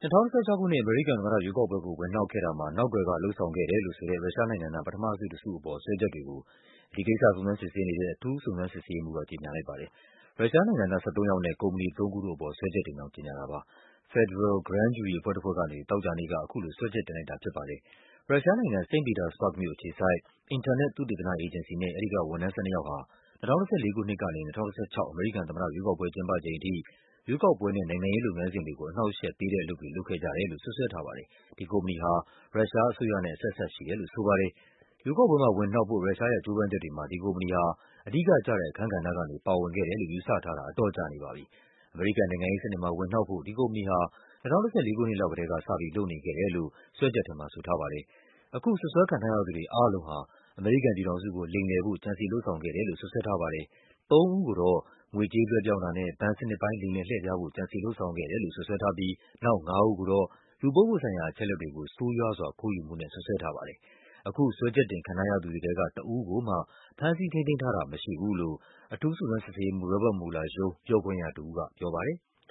2016 ခုနှစ် အမေရိကန်သမ္မတရွေးကောက်ပွဲကို ဝင်နှောက်ခဲ့တာမှာ နောက်ကွယ်က လုပ်ဆောင်ခဲ့တယ်လို့ဆိုတဲ့ ရုရှားနိုင်ငံသား ပထမဆုတစုအပေါ် စွဲချက်တွေကို ဒီကိစ္စ စုံစမ်းစစ်ဆေးနေတဲ့ အထူးစုံစမ်းစစ်ဆေးရေးမှူးက ကြေညာလိုက်ပါတယ်။ ရုရှားနိုင်ငံသား ၁၃ ယောက်နဲ့ ကုမ္ပဏီသုံးခုတို့အပေါ် စွဲချက်တင်ကြောင်း ကြေညာတာပါ။ ဖက်ဒရယ် Grand Jury အဖွဲ့တဖွဲ့ကနေ သောကြာနေ့က အခုလို စွဲချက်တင်လိုက်တာဖြစ်ပါတယ်။ ရုရှားနိုင်ငံ၊ စိန့်ပီတာစဘာ့ဂ်မြို့အခြေစိုက် အင်တာနက် သုတေသနအေဂျင်စီနဲ့ အဲဒီက ဝန်ထမ်း ၁၂ ယောက်ဟာ 2014 ခုနှစ်ကနေ 2016 အမေရိကန်သမ္မတရွေးကောက်ပွဲ ကျင်းပချိန်အထိ ရွေးကောက်ပွဲနဲ့ နိုင်ငံရေးလုပ်ငန်းစဉ်တွေကို အနှောင့်အယှက်ပေးတဲ့ အလုပ်တွေ လုပ်ခဲ့ကြတယ်လို့ စွပ်စွဲထားပါတယ်။ ဒီကုမ္ပဏီဟာ ရုရှားအစိုးရနဲ့ အဆက်အစပ်ရှိတယ်လို့ ဆိုပါတယ်။ ရွေးကောက်ပွဲမှာ ဝင်နှောက်ဖို့ ရုရှားရဲ့ ကြိုးပမ်းချက်တွေမှာ ဒီကုမ္ပဏီဟာ အဓိကကျတဲ့ အခန်းကဏ္ဍကနေ ပါဝင်ခဲ့တယ်လို့ ယူဆထားတာ အတော်ကြာနေပါပြီ။ အမေရိကန်နိုင်ငံရေးစနစ်မှာ ဝင်နှောက်ဖို့ ဒီကုမ္ပဏီဟာ 2014 ခုနှစ်လောက်ကတည်းက စပြီး လုပ်နေခဲ့တယ်လို့ စွဲချက်ထဲမှာ ဆိုထားပါတယ်။ အခု စွပ်စွဲခံထားရသူတွေအားလုံးဟာ အမေရိကန်ပြည်ထောင်စုကို လိမ်လည်ဖို့ ကြံစည်လုပ်ဆောင်ခဲ့တယ်လို့ စွပ်စွဲထားပါတယ်။ သုံးဦးကိုတော့ ငွေကြေးလွှဲပြောင်းတာနဲ့ ဘဏ်စနစ်ပိုင်း လိမ်လည်လှည့်ဖျားဖို့ ကြံစည်လုပ်ဆောင်ခဲ့တယ်လို့ စွပ်စွဲထားပြီး နောက်ငါးဦးကိုတော့ လူပုဂ္ဂိုလ်ဆိုင်ရာ အချက်အလက်တွေကို ဆိုးရွားစွာ ခိုးယူမှုနဲ့ စွပ်စွဲထားပါတယ်။ အခု စွဲချက်တင်ခံထားရသူတွေထဲက တဦးကိုမှ ဖမ်းဆီးထိန်းသိမ်းထားတာ မရှိဘူးလို့ အထူးစုံစမ်းစစ်ဆေးရေးမှူး Robert Mueller ရုံး ပြောခွင့်ရတဦးက ပြောပါတယ်။